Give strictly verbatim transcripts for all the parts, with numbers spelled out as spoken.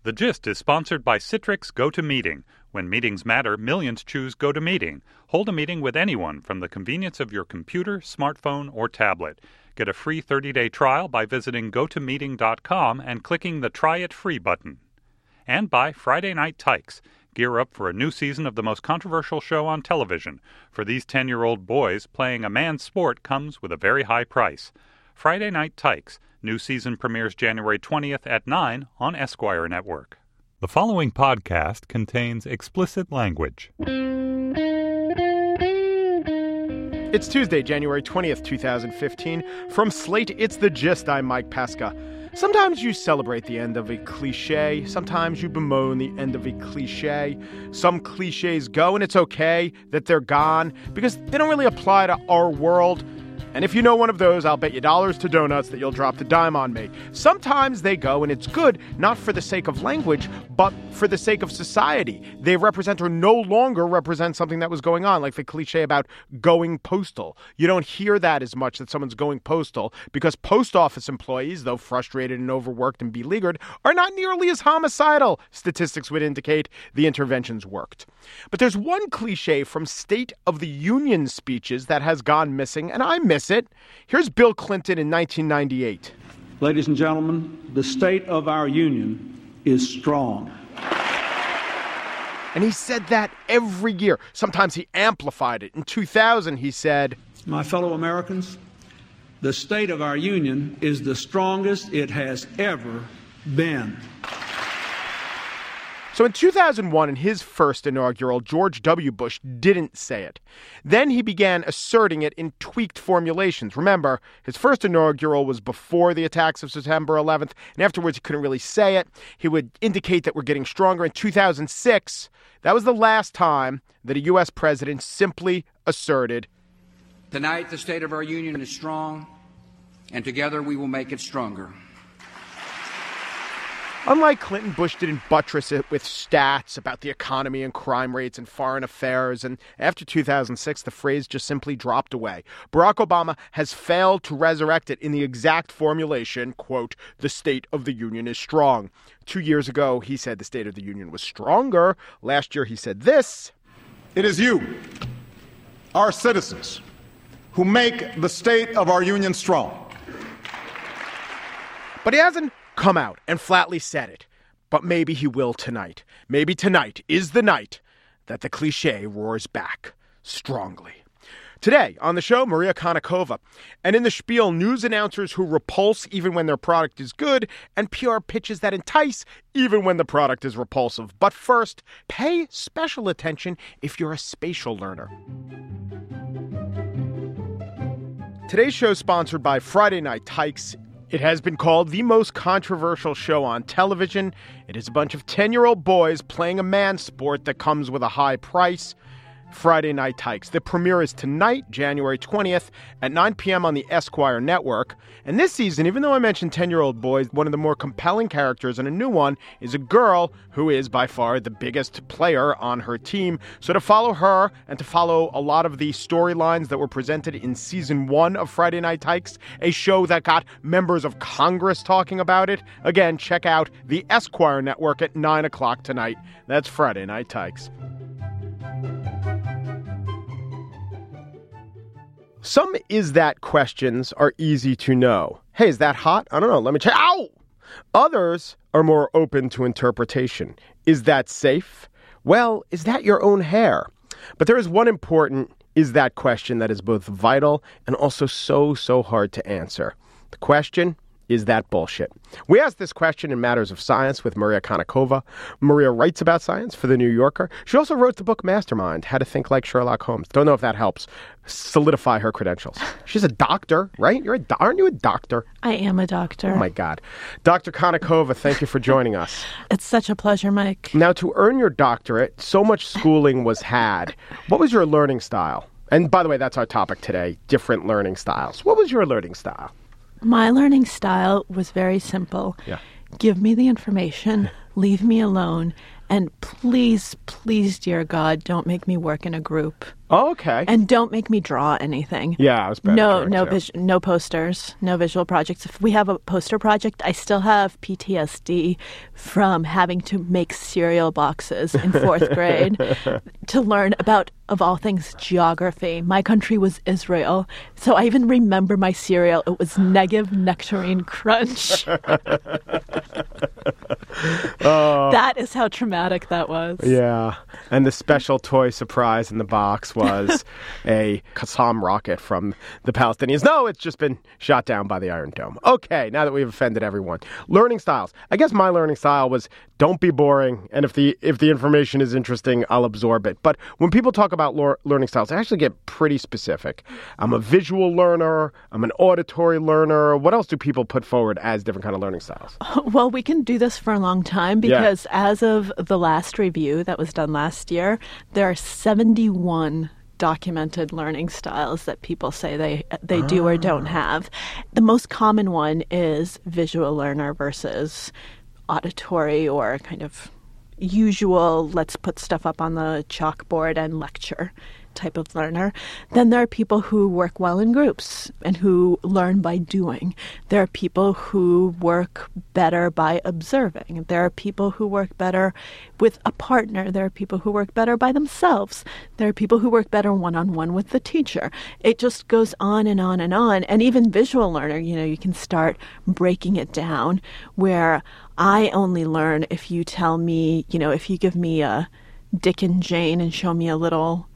The Gist is sponsored by Citrix GoToMeeting. When meetings matter, millions choose GoToMeeting. Hold a meeting with anyone from the convenience of your computer, smartphone, or tablet. Get a free thirty-day trial by visiting go to meeting dot com and clicking the Try It Free button. And by Friday Night Tykes. Gear up for a new season of the most controversial show on television. For these ten-year-old boys, playing a man's sport comes with a very high price. Friday Night Tykes. New season premieres January twentieth at nine on Esquire Network. The following podcast contains explicit language. It's Tuesday, January twentieth, twenty fifteen. From Slate, it's The Gist. I'm Mike Pesca. Sometimes you celebrate the end of a cliche. Sometimes you bemoan the end of a cliche. Some cliches go, and it's okay that they're gone because they don't really apply to our world. And if you know one of those, I'll bet you dollars to donuts that you'll drop the dime on me. Sometimes they go, and it's good, not for the sake of language, but for the sake of society. They represent or no longer represent something that was going on, like the cliche about going postal. You don't hear that as much, that someone's going postal, because post office employees, though frustrated and overworked and beleaguered, are not nearly as homicidal. Statistics would indicate the interventions worked. But there's one cliche from State of the Union speeches that has gone missing, and I miss it. Here's Bill Clinton in nineteen ninety-eight. Ladies and gentlemen, the state of our union is strong. And he said that every year. Sometimes he amplified it. In two thousand, he said, My fellow Americans, the state of our union is the strongest it has ever been. So in two thousand one, in his first inaugural, George W. Bush didn't say it. Then he began asserting it in tweaked formulations. Remember, his first inaugural was before the attacks of September eleventh, and afterwards he couldn't really say it. He would indicate that we're getting stronger. In two thousand six, that was the last time that a U S president simply asserted, Tonight, the state of our union is strong, and together we will make it stronger. Unlike Clinton, Bush didn't buttress it with stats about the economy and crime rates and foreign affairs. And after two thousand six, the phrase just simply dropped away. Barack Obama has failed to resurrect it in the exact formulation, quote, the state of the union is strong. Two years ago, he said the state of the union was stronger. Last year, he said this. It is you, our citizens, who make the state of our union strong. But he hasn't come out and flatly said it. But maybe he will tonight. Maybe tonight is the night that the cliche roars back strongly. Today on the show, Maria Konnikova. And in the spiel, news announcers who repulse even when their product is good, and P R pitches that entice even when the product is repulsive. But first, pay special attention if you're a spatial learner. Today's show is sponsored by Friday Night Tykes. It has been called the most controversial show on television. It is a bunch of ten-year-old boys playing a man's sport that comes with a high price. Friday Night Tykes. The premiere is tonight, January twentieth, at nine p.m. on the Esquire Network. And this season, even though I mentioned ten-year-old boys, one of the more compelling characters and a new one is a girl who is by far the biggest player on her team. So to follow her and to follow a lot of the storylines that were presented in season one of Friday Night Tykes, a show that got members of Congress talking about it, again, check out the Esquire Network at nine o'clock tonight. That's Friday Night Tykes. Some is that questions are easy to know. Hey, is that hot? I don't know. Let me check. Ow! Others are more open to interpretation. Is that safe? Well, is that your own hair? But there is one important is that question that is both vital and also so, so hard to answer. The question, is that bullshit? We asked this question in Matters of Science with Maria Konnikova. Maria writes about science for The New Yorker. She also wrote the book Mastermind, How to Think Like Sherlock Holmes. Don't know if that helps solidify her credentials. She's a doctor, right? You're a do- Aren't you a doctor? I am a doctor. Oh, my God. Doctor Konnikova, thank you for joining us. It's such a pleasure, Mike. Now, to earn your doctorate, so much schooling was had. What was your learning style? And by the way, that's our topic today, different learning styles. What was your learning style? My learning style was very simple. Yeah. Give me the information, leave me alone, And please, please, dear God, don't make me work in a group. Oh, okay. And don't make me draw anything. Yeah, I was bad No, at no, drawing, vis- no posters, no visual projects. If we have a poster project, I still have P T S D from having to make cereal boxes in fourth grade to learn about, of all things, geography. My country was Israel, so I even remember my cereal. It was Negev Nectarine Crunch. Oh. That is how traumatic that was. Yeah. And the special toy surprise in the box was a Qassam rocket from the Palestinians. No, it's just been shot down by the Iron Dome. Okay, now that we've offended everyone. Learning styles. I guess my learning style was don't be boring, and if the if the information is interesting, I'll absorb it. But when people talk about lo- learning styles, I actually get pretty specific. I'm a visual learner. I'm an auditory learner. What else do people put forward as different kind of learning styles? Well, we can do this for a long time because yeah. as of the last review that was done last year, there are seventy-one documented learning styles that people say they they ah. do or don't have. The most common one is visual learner versus auditory or kind of usual, let's put stuff up on the chalkboard and lecture type of learner. Then there are people who work well in groups and who learn by doing. There are people who work better by observing. There are people who work better with a partner. There are people who work better by themselves. There are people who work better one-on-one with the teacher. It just goes on and on and on. And even visual learner, you know, you can start breaking it down where I only learn if you tell me, you know, if you give me a Dick and Jane and show me a little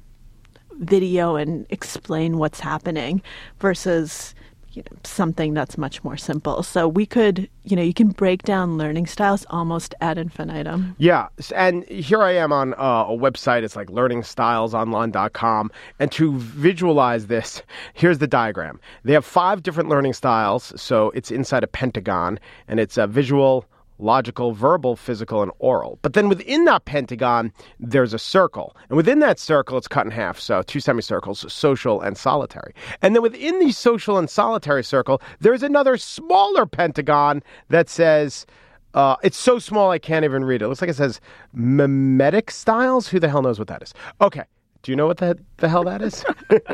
video and explain what's happening versus, you know, something that's much more simple. So we could, you know, you can break down learning styles almost ad infinitum. Yeah. And here I am on uh, a website. It's like learning styles online dot com. And to visualize this, here's the diagram. They have five different learning styles. So it's inside a pentagon, and it's a visual, logical, verbal, physical, and oral. But then within that pentagon, there's a circle. And within that circle, it's cut in half. So two semicircles, social and solitary. And then within the social and solitary circle, there's another smaller pentagon that says, uh, it's so small I can't even read it. It looks like it says mimetic styles. Who the hell knows what that is? Okay. Do you know what the, the hell that is?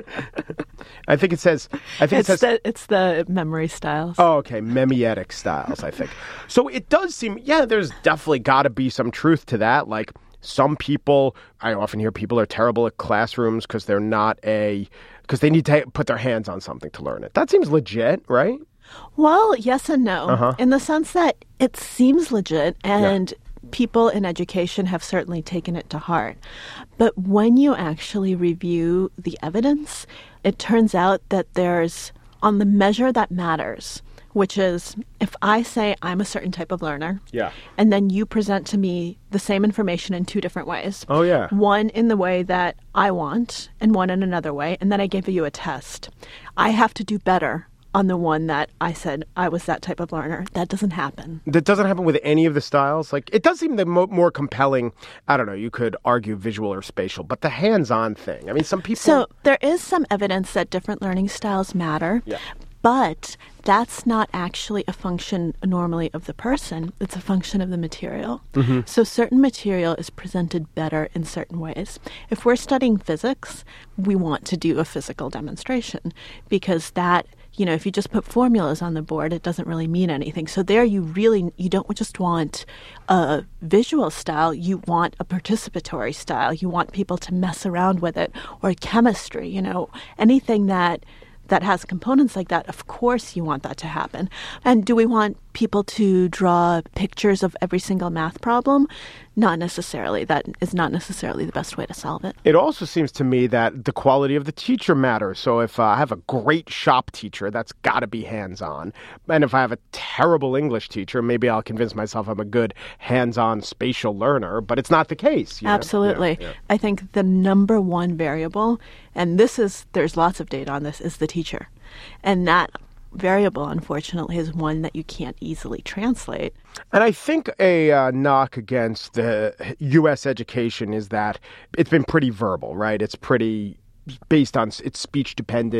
I think it says... I think it's it says... The, it's the memory styles. Oh, okay. Memetic styles, I think. So it does seem... Yeah, there's definitely got to be some truth to that. Like, some people... I often hear people are terrible at classrooms because they're not a... Because they need to put their hands on something to learn it. That seems legit, right? Well, yes and no. Uh-huh. In the sense that it seems legit and... Yeah. People in education have certainly taken it to heart. But when you actually review the evidence, it turns out that there's, on the measure that matters, which is if I say I'm a certain type of learner, yeah, and then you present to me the same information in two different ways. Oh, yeah. One in the way that I want and one in another way, and then I give you a test. I have to do better on the one that I said I was that type of learner. That doesn't happen. That doesn't happen with any of the styles? Like, it does seem the mo- more compelling, I don't know, you could argue visual or spatial, but the hands-on thing. I mean, some people... So there is some evidence that different learning styles matter, yeah. but that's not actually a function normally of the person. It's a function of the material. Mm-hmm. So certain material is presented better in certain ways. If we're studying physics, we want to do a physical demonstration because that... You know, if you just put formulas on the board, it doesn't really mean anything. So there you really, you don't just want a visual style, you want a participatory style. You want people to mess around with it. Or chemistry, you know, anything that that has components like that, of course you want that to happen. And do we want people to draw pictures of every single math problem? Not necessarily. That is not necessarily the best way to solve it. It also seems to me that the quality of the teacher matters. So if uh, I have a great shop teacher, that's got to be hands-on. And if I have a terrible English teacher, maybe I'll convince myself I'm a good hands-on spatial learner, but it's not the case. You know? Absolutely. Yeah, yeah. I think the number one variable, and this is, there's lots of data on this, is the teacher. And that variable, unfortunately, is one that you can't easily translate. And I think a uh, knock against the U S education is that it's been pretty verbal, right? It's pretty based on, it's speech dependent,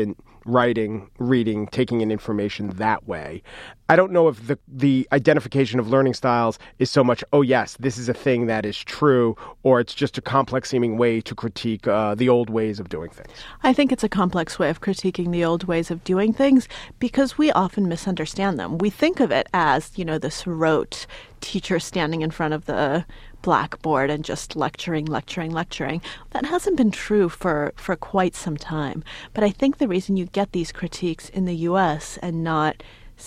writing, reading, taking in information that way. I don't know if the the identification of learning styles is so much, oh, yes, this is a thing that is true, or it's just a complex seeming way to critique uh, the old ways of doing things. I think it's a complex way of critiquing the old ways of doing things because we often misunderstand them. We think of it as, you know, this rote teacher standing in front of the blackboard and just lecturing, lecturing, lecturing. That hasn't been true for, for quite some time. But I think the reason you get these critiques in the U S and not,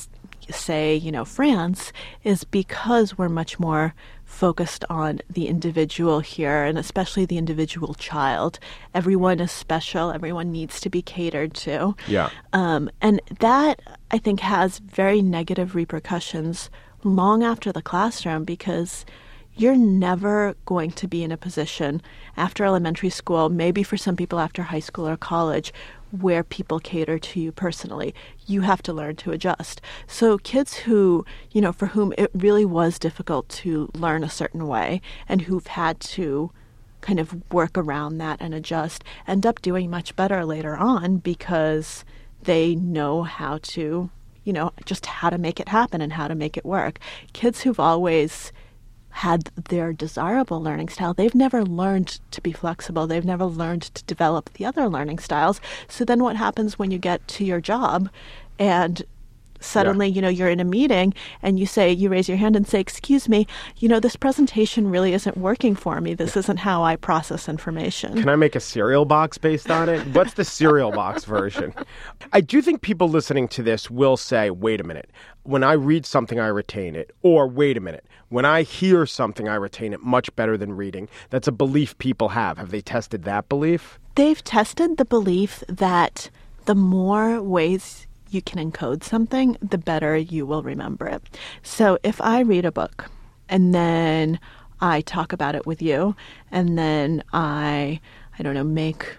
say, you know, France, is because we're much more focused on the individual here, and especially the individual child. Everyone is special. Everyone needs to be catered to. Yeah. Um, and that, I think, has very negative repercussions long after the classroom, because you're never going to be in a position after elementary school, maybe for some people after high school or college, where people cater to you personally. You have to learn to adjust. So kids who, you know, for whom it really was difficult to learn a certain way and who've had to kind of work around that and adjust end up doing much better later on because they know how to, you know, just how to make it happen and how to make it work. Kids who've always had their desirable learning style, they've never learned to be flexible. They've never learned to develop the other learning styles. So then what happens when you get to your job and suddenly, yeah. you know, you're in a meeting and you say, you raise your hand and say, excuse me, you know, this presentation really isn't working for me. This isn't how I process information. Can I make a cereal box based on it? What's the cereal box version? I do think people listening to this will say, wait a minute, when I read something, I retain it. Or wait a minute, when I hear something, I retain it much better than reading. That's a belief people have. Have they tested that belief? They've tested the belief that the more ways you can encode something, the better you will remember it. So if I read a book and then I talk about it with you and then I, I don't know, make,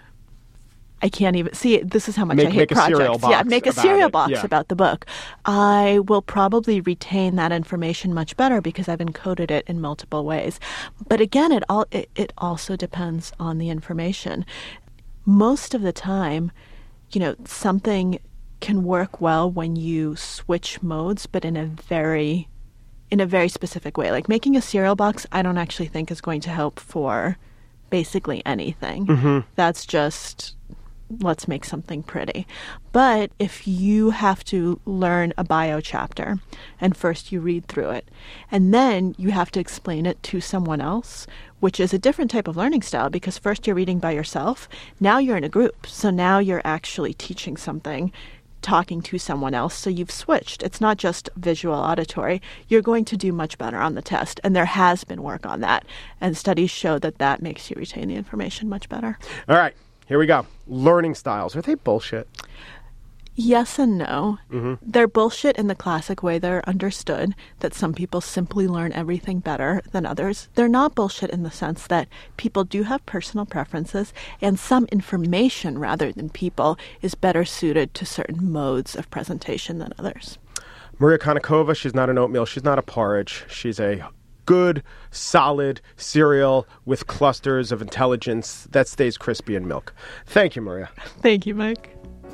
I can't even, see, this is how much make, I hate make a projects. Cereal box yeah, make a about cereal it. box yeah. about the book. I will probably retain that information much better because I've encoded it in multiple ways. But again, it all it, it also depends on the information. Most of the time, you know, something can work well when you switch modes, but in a very, in a very specific way. Like making a cereal box, I don't actually think is going to help for basically anything. Mm-hmm. That's just, let's make something pretty. But if you have to learn a bio chapter, and first you read through it, and then you have to explain it to someone else, which is a different type of learning style, because first you're reading by yourself, now you're in a group. So now you're actually teaching something, talking to someone else. So you've switched. It's not just visual auditory. You're going to do much better on the test. And there has been work on that. And studies show that that makes you retain the information much better. All right, here we go. Learning styles. Are they bullshit? Yes and no. Mm-hmm. They're bullshit in the classic way they're understood, that some people simply learn everything better than others. They're not bullshit in the sense that people do have personal preferences, and some information rather than people is better suited to certain modes of presentation than others. Maria Konnikova, she's not an oatmeal, she's not a porridge. She's a good, solid cereal with clusters of intelligence that stays crispy in milk. Thank you, Maria. Thank you, Mike.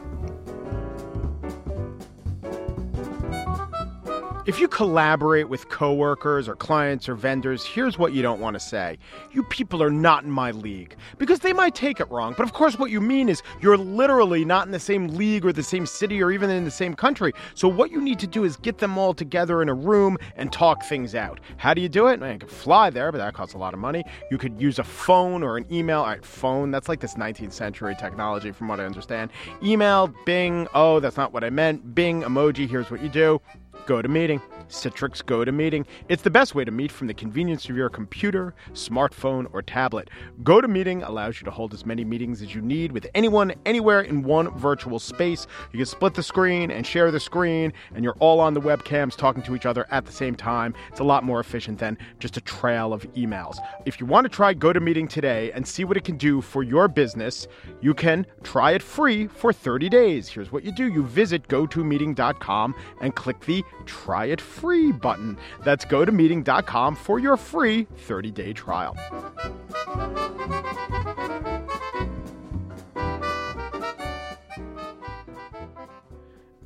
If you collaborate with coworkers or clients or vendors, here's what you don't want to say. You people are not in my league. Because they might take it wrong. But of course, what you mean is you're literally not in the same league or the same city or even in the same country. So what you need to do is get them all together in a room and talk things out. How do you do it? Man, you can fly there, but that costs a lot of money. You could use a phone or an email. All right, phone, that's like this nineteenth century technology from what I understand. Email, Bing, oh, that's not what I meant. Bing, emoji, here's what you do. GoToMeeting. Citrix GoToMeeting. It's the best way to meet from the convenience of your computer, smartphone, or tablet. GoToMeeting allows you to hold as many meetings as you need with anyone, anywhere in one virtual space. You can split the screen and share the screen, and you're all on the webcams talking to each other at the same time. It's a lot more efficient than just a trail of emails. If you want to try GoToMeeting today and see what it can do for your business, you can try it free for thirty days. Here's what you do. You visit go to meeting dot com and click the Try It Free button. That's go to meeting dot com for your free thirty-day trial.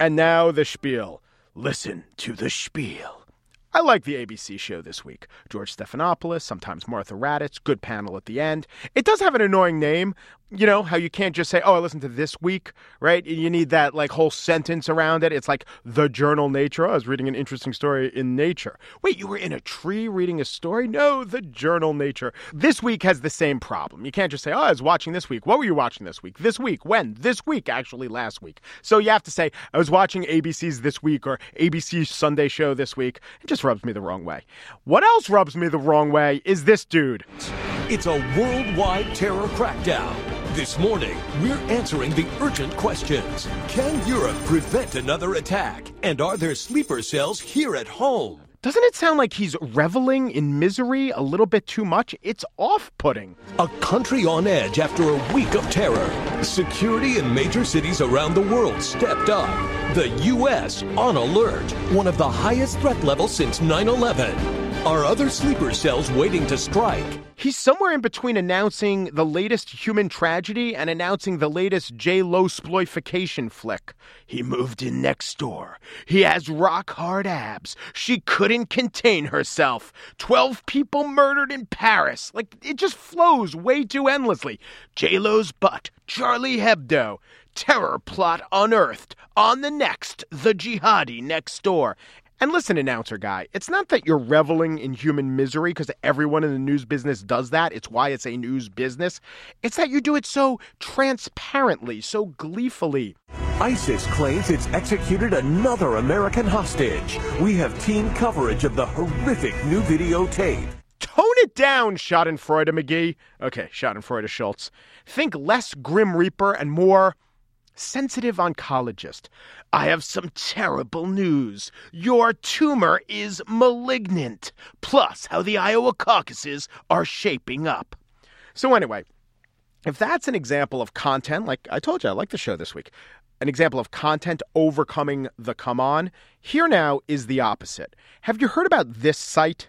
And now the spiel. Listen to the spiel. I like the A B C show this week. George Stephanopoulos, sometimes Martha Raddatz, good panel at the end. It does have an annoying name. You know, how you can't just say, oh, I listened to This Week, right? You need that, like, whole sentence around it. It's like the journal Nature. I was reading an interesting story in Nature. Wait, you were in a tree reading a story? No, the journal Nature. This Week has the same problem. You can't just say, oh, I was watching This Week. What were you watching this week? This week. When? This week, actually, last week. So you have to say, I was watching A B C's This Week or A B C's Sunday Show this week. It just rubs me the wrong way. What else rubs me the wrong way is this dude. It's a worldwide terror crackdown. This morning, we're answering the urgent questions. Can Europe prevent another attack? And are there sleeper cells here at home? Doesn't it sound like he's reveling in misery a little bit too much? It's off-putting. A country on edge after a week of terror. Security in major cities around the world stepped up. The U S on alert. One of the highest threat levels since nine eleven. Are other sleeper cells waiting to strike? He's somewhere in between announcing the latest human tragedy and announcing the latest J-Lo sploification flick. He moved in next door. He has rock-hard abs. She couldn't contain herself. Twelve people murdered in Paris. Like, it just flows way too endlessly. J-Lo's butt. Charlie Hebdo. Terror plot unearthed. On the next, the jihadi next door. And listen, announcer guy, it's not that you're reveling in human misery because everyone in the news business does that. It's why it's a news business. It's that you do it so transparently, so gleefully. ISIS claims it's executed another American hostage. We have team coverage of the horrific new videotape. Tone it down, Schadenfreude McGee. Okay, Schadenfreude Schultz. Think less Grim Reaper and more sensitive oncologist. I have some terrible news. Your tumor is malignant. Plus, how the Iowa caucuses are shaping up. So anyway, if that's an example of content, like I told you, I like the show this week, an example of content overcoming the come on, here now is the opposite. Have you heard about this site?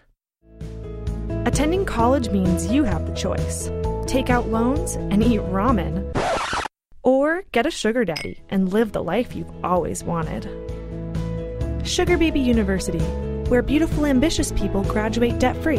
Attending college means you have the choice. Take out loans and eat ramen. Or get a sugar daddy and live the life you've always wanted. Sugar Baby University, where beautiful, ambitious people graduate debt-free.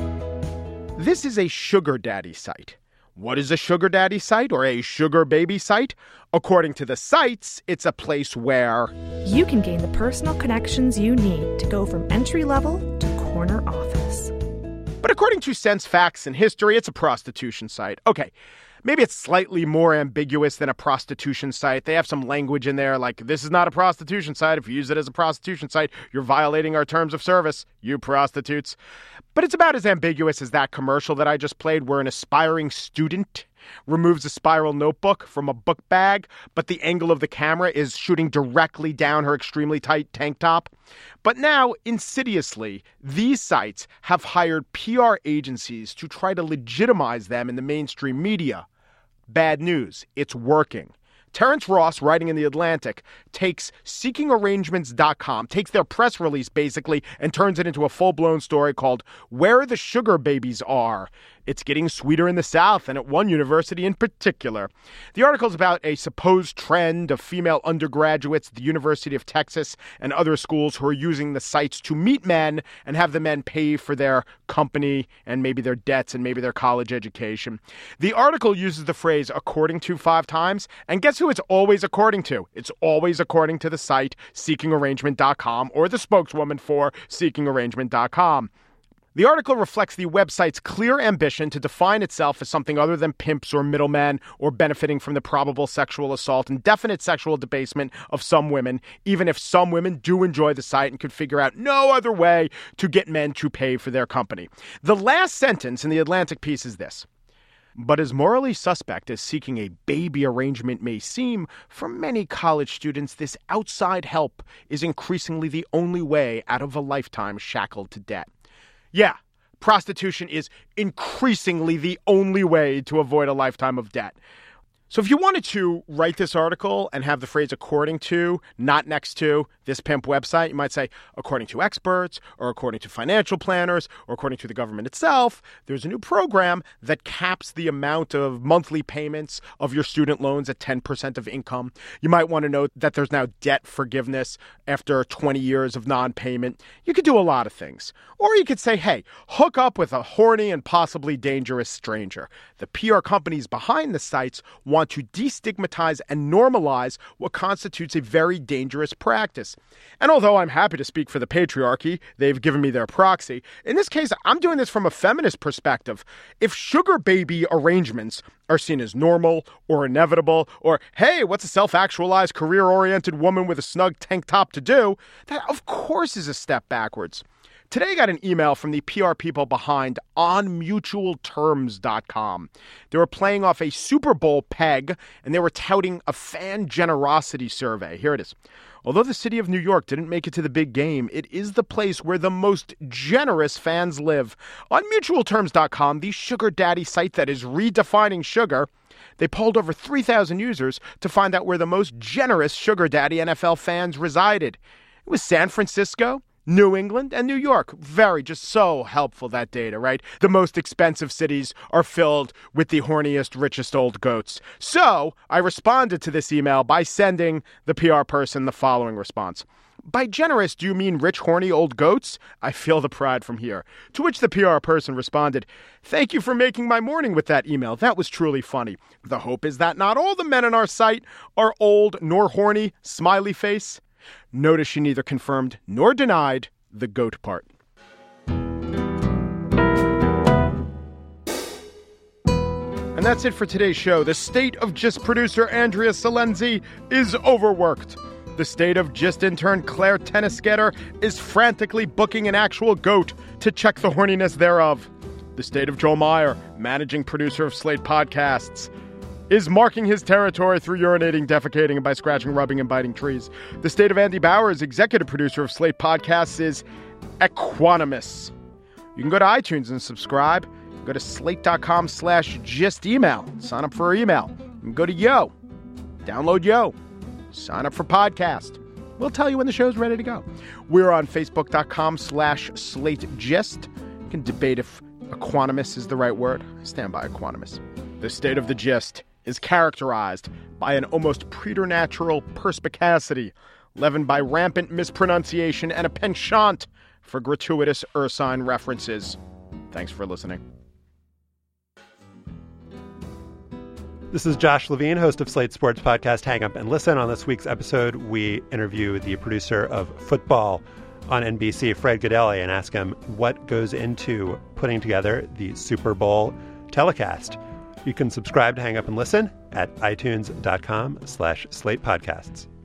This is a sugar daddy site. What is a sugar daddy site or a sugar baby site? According to the sites, it's a place where you can gain the personal connections you need to go from entry level to corner office. But according to Sense, Facts, and History, it's a prostitution site. Okay. Maybe it's slightly more ambiguous than a prostitution site. They have some language in there like, this is not a prostitution site. If you use it as a prostitution site, you're violating our terms of service, you prostitutes. But it's about as ambiguous as that commercial that I just played where an aspiring student removes a spiral notebook from a book bag, but the angle of the camera is shooting directly down her extremely tight tank top. But now, insidiously, these sites have hired P R agencies to try to legitimize them in the mainstream media. Bad news, it's working. Terrence Ross, writing in The Atlantic, takes seeking arrangements dot com, takes their press release basically, and turns it into a full-blown story called Where the Sugar Babies Are. It's getting sweeter in the South, and at one university in particular. The article is about a supposed trend of female undergraduates at the University of Texas and other schools who are using the sites to meet men and have the men pay for their company and maybe their debts and maybe their college education. The article uses the phrase according to five times, and guess who it's always according to? It's always according to the site seeking arrangement dot com or the spokeswoman for seeking arrangement dot com. The article reflects the website's clear ambition to define itself as something other than pimps or middlemen or benefiting from the probable sexual assault and definite sexual debasement of some women, even if some women do enjoy the site and could figure out no other way to get men to pay for their company. The last sentence in the Atlantic piece is this. But as morally suspect as seeking a baby arrangement may seem, for many college students, this outside help is increasingly the only way out of a lifetime shackled to debt. Yeah, prostitution is increasingly the only way to avoid a lifetime of debt. So if you wanted to write this article and have the phrase according to, not next to, this pimp website, you might say according to experts or according to financial planners or according to the government itself, there's a new program that caps the amount of monthly payments of your student loans at ten percent of income. You might want to note that there's now debt forgiveness after twenty years of non-payment. You could do a lot of things. Or you could say, hey, hook up with a horny and possibly dangerous stranger. The P R companies behind the sites want to destigmatize and normalize what constitutes a very dangerous practice. And although I'm happy to speak for the patriarchy, they've given me their proxy, in this case, I'm doing this from a feminist perspective. If sugar baby arrangements are seen as normal or inevitable, or, hey, what's a self-actualized, career-oriented woman with a snug tank top to do, that of course is a step backwards. Today I got an email from the P R people behind on mutual terms dot com. They were playing off a Super Bowl peg, and they were touting a fan generosity survey. Here it is. Although the city of New York didn't make it to the big game, it is the place where the most generous fans live. On mutual terms dot com, the sugar daddy site that is redefining sugar, they polled over three thousand users to find out where the most generous sugar daddy N F L fans resided. It was San Francisco, New England, and New York. Very, just so helpful, that data, right? The most expensive cities are filled with the horniest, richest old goats. So I responded to this email by sending the P R person the following response. By generous, do you mean rich, horny old goats? I feel the pride from here. To which the P R person responded, thank you for making my morning with that email. That was truly funny. The hope is that not all the men on our site are old nor horny, smiley face. Notice she neither confirmed nor denied the goat part. And that's it for today's show. The State of Gist producer Andrea Salenzi is overworked. The State of Gist intern Claire Tennisgetter is frantically booking an actual goat to check the horniness thereof. The State of Joel Meyer, managing producer of Slate Podcasts, is marking his territory through urinating, defecating, and by scratching, rubbing, and biting trees. The State of Andy Bowers, executive producer of Slate Podcasts, is equanimous. You can go to iTunes and subscribe. Go to slate.com slash gist email. Sign up for our email. You can go to Yo. Download Yo. Sign up for podcast. We'll tell you when the show's ready to go. We're on facebook.com slash slate gist. You can debate if equanimous is the right word. I stand by equanimous. The State of the Gist is characterized by an almost preternatural perspicacity, leavened by rampant mispronunciation and a penchant for gratuitous ursine references. Thanks for listening. This is Josh Levine, host of Slate Sports podcast Hang Up and Listen. On this week's episode, we interview the producer of football on N B C, Fred Gaudelli, and ask him what goes into putting together the Super Bowl telecast. You can subscribe to Hang Up and Listen at itunes.com slash Slate Podcasts.